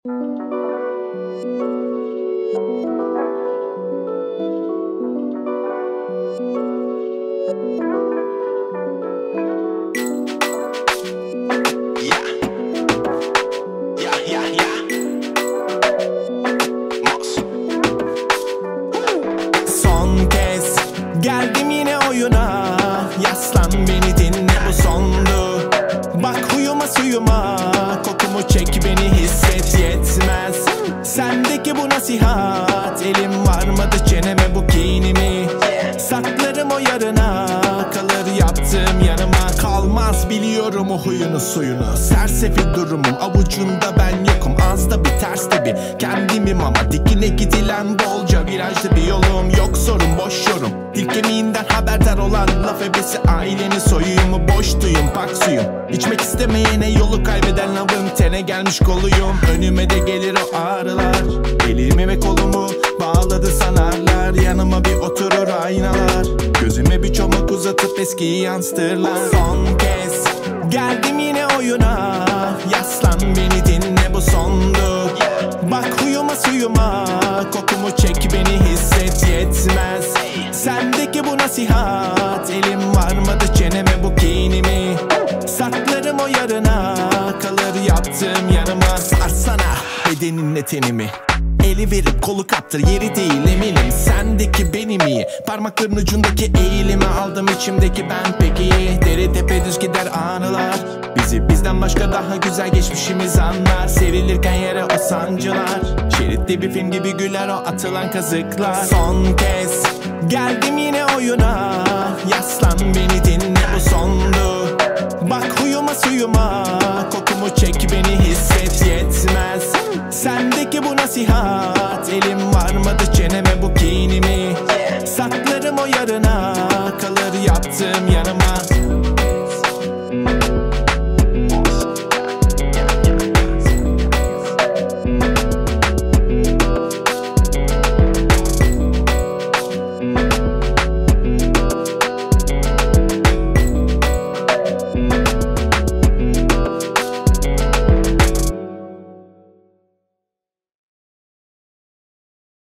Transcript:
Son kez geldim yine oyuna. Yaslan beni dinle, bu sondu. Bak huyuma suyuma, kokumu çek beni hisset, yetmez sendeki bu nasihat. Elim varmadı çeneme bu kinimi, saklarım o yarına. Kalır yaptığım yanıma, kalmaz biliyorum o huyunu suyunu. Sersefil durumum, avucunda ben yokum. Az da bir ters de bir kendimim ama dikine gidilen bolca virajlı bir yolum. Yok sorun, boş yorum, dil kemiğinden haberdar olan laf ebesi ailenin soyuyumu. Boş duyum, pak suyum, içmek istemeyene yolu kaybeden lavım. Tene gelmiş koluyum, önüme de gelir o ağrılar. Elimi ve kolumu bağladı sanarlar, yanıma bir oturur aynalar. Gözüme bir çomak uzatıp eskiyi yansıtırlar. Son kez geldim yine oyuna. Yaslan beni dinle, bu sondu. Bak huyuma suyuma, kokumu çek beni hisset, yetmez sendeki bu nasihat. Elim varmadı çeneme bu kinimi, saklarım o yarına. Kalır yaptığım yanıma, sarsana bedeninle tenimi. Eli verip kolu kaptır, yeri değil eminim sendeki benim iyi. Parmakların ucundaki eğilimi aldım, içimdeki ben peki. Deri tepe düz gider anılar, bizi bizden başka daha güzel geçmişimiz anlar. Serilirken yere o sancılar, şeritli bir film gibi güler o atılan kazıklar. Son kez geldim yine oyuna. Yaslan beni dinle, bu sondu. Bak huyuma suyuma, kokumu çek beni hisset, yetmez sendeki bu nasihat. Elim varmadı çeneme bu kinimi, saklarım o yarına. Kalır yaptığım yanıma.